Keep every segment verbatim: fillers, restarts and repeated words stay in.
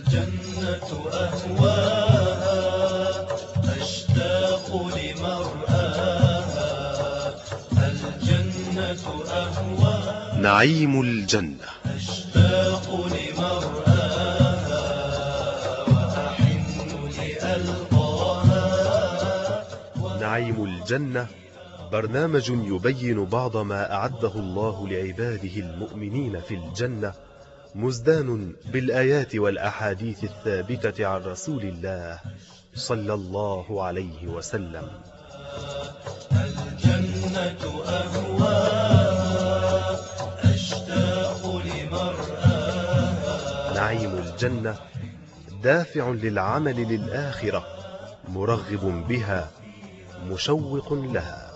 الجنة أهواها أشتاق لمرآها الجنة أهواها نعيم الجنة أشتاق لمرآها وأحن لألقاها. نعيم الجنة برنامج يبين بعض ما أعده الله لعباده المؤمنين في الجنة، مزدان بالآيات والأحاديث الثابتة عن رسول الله صلى الله عليه وسلم. الجنة أهواها أشتاق لمرآها. نعيم الجنة دافع للعمل للآخرة، مرغب بها، مشوق لها.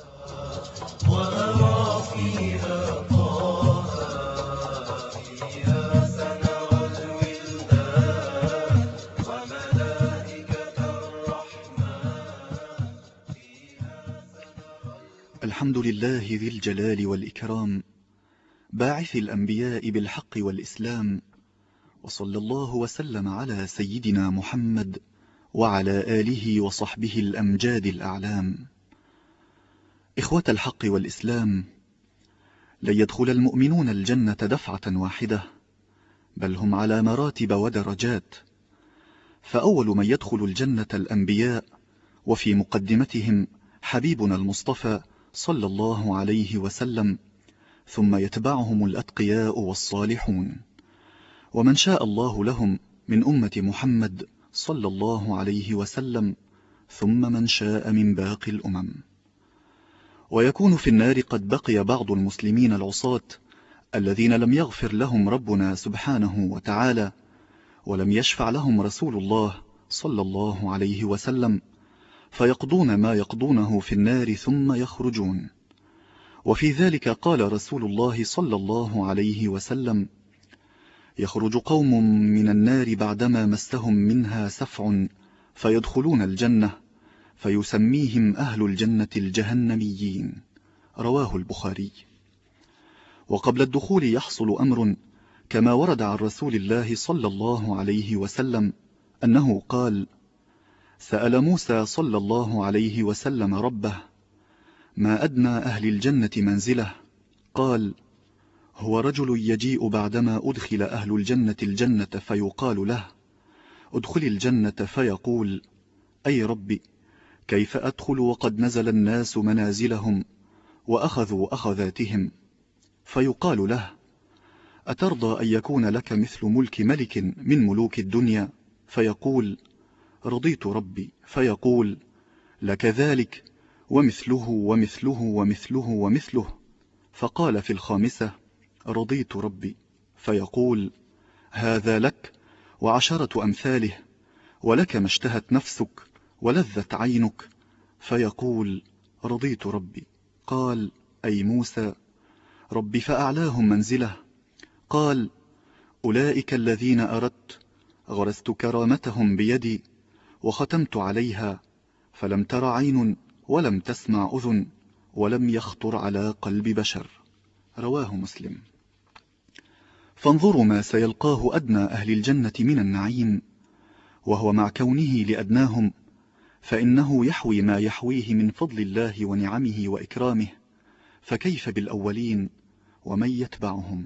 وأرى فيها طه فيها سنرى الولدان وملائكة الرحمن فيها سنرى. الحمد لله ذي الجلال والإكرام، باعث الأنبياء بالحق والإسلام، وصلى الله وسلم على سيدنا محمد وعلى آله وصحبه الأمجاد الأعلام. إخوة الحق والإسلام، لن يدخل المؤمنون الجنة دفعة واحدة، بل هم على مراتب ودرجات. فأول من يدخل الجنة الأنبياء، وفي مقدمتهم حبيبنا المصطفى صلى الله عليه وسلم، ثم يتبعهم الأتقياء والصالحون، ومن شاء الله لهم من أمة محمد صلى الله عليه وسلم، ثم من شاء من باقي الأمم. ويكون في النار قد بقي بعض المسلمين العصاة الذين لم يغفر لهم ربنا سبحانه وتعالى، ولم يشفع لهم رسول الله صلى الله عليه وسلم، فيقضون ما يقضونه في النار ثم يخرجون. وفي ذلك قال رسول الله صلى الله عليه وسلم: يخرج قوم من النار بعدما مسهم منها سفع فيدخلون الجنة، فيسميهم أهل الجنة الجهنميين. رواه البخاري. وقبل الدخول يحصل أمر، كما ورد عن رسول الله صلى الله عليه وسلم أنه قال: سأل موسى صلى الله عليه وسلم ربه: ما أدنى أهل الجنة منزله؟ قال: هو رجل يجيء بعدما أدخل أهل الجنة الجنة فيقال له: ادخل الجنة، فيقول: أي ربي، كيف أدخل وقد نزل الناس منازلهم وأخذوا أخذاتهم؟ فيقال له: أترضى أن يكون لك مثل ملك ملك من ملوك الدنيا؟ فيقول: رضيت ربي. فيقول: لك ذلك ومثله ومثله ومثله ومثله. فقال في الخامسة: رضيت ربي. فيقول: هذا لك وعشرة أمثاله، ولك ما اشتهت نفسك ولذت عينك. فيقول: رضيت ربي. قال: أي موسى، ربي فأعلاهم منزله. قال: أولئك الذين أردت، غرست كرامتهم بيدي وختمت عليها، فلم تر عين ولم تسمع أذن ولم يخطر على قلب بشر. رواه مسلم. فانظروا ما سيلقاه أدنى أهل الجنة من النعيم، وهو مع كونه لأدناهم فإنه يحوي ما يحويه من فضل الله ونعمه وإكرامه، فكيف بالأولين ومن يتبعهم؟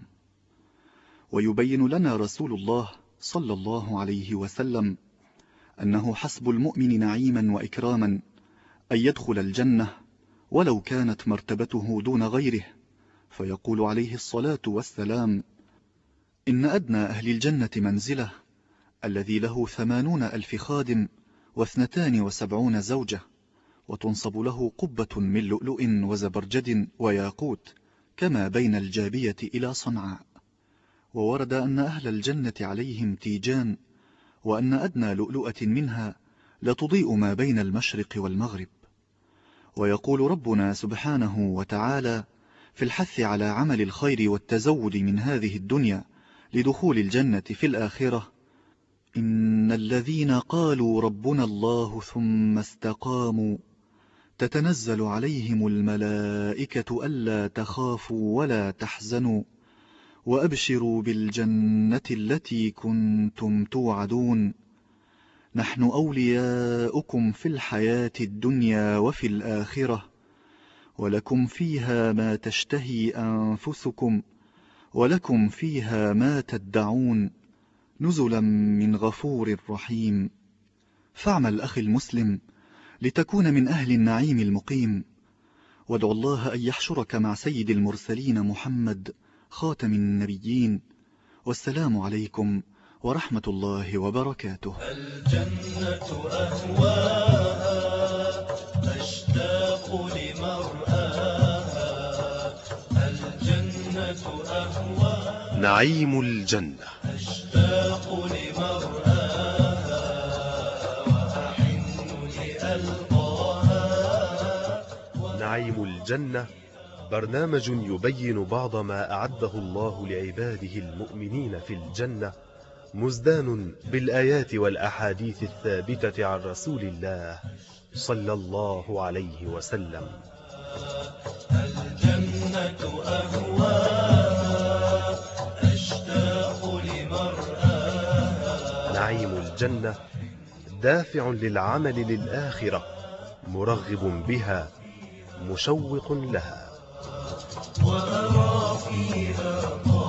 ويبين لنا رسول الله صلى الله عليه وسلم أنه حسب المؤمن نعيما وإكراما أن يدخل الجنة ولو كانت مرتبته دون غيره، فيقول عليه الصلاة والسلام: إن أدنى أهل الجنة منزلة الذي له ثمانون ألف خادم واثنتان وسبعون زوجة، وتنصب له قبة من لؤلؤ وزبرجد وياقوت كما بين الجابية إلى صنعاء. وورد أن أهل الجنة عليهم تيجان، وأن أدنى لؤلؤة منها لتضيء ما بين المشرق والمغرب. ويقول ربنا سبحانه وتعالى في الحث على عمل الخير والتزود من هذه الدنيا لدخول الجنة في الآخرة: إن الذين قالوا ربنا الله ثم استقاموا تتنزل عليهم الملائكة ألا تخافوا ولا تحزنوا وأبشروا بالجنة التي كنتم توعدون نحن أولياؤكم في الحياة الدنيا وفي الآخرة ولكم فيها ما تشتهي أنفسكم ولكم فيها ما تدعون نزلا من غفور رحيم. فاعمل أخي المسلم لتكون من أهل النعيم المقيم، وادعو الله أن يحشرك مع سيد المرسلين محمد خاتم النبيين. والسلام عليكم ورحمة الله وبركاته. الجنة أهواها أشتاق لمرآها. الجنة أهواها نعيم الجنة أشتاق لمرآها وأحن لألقاها. نعيم الجنة برنامج يبين بعض ما أعده الله لعباده المؤمنين في الجنة، مزدان بالآيات والأحاديث الثابتة عن رسول الله صلى الله عليه وسلم. الجنة أهواها أشتاق لمرآها. نعيم الجنة دافع للعمل للآخرة، مرغب بها، مشوق لها. وأرى فيها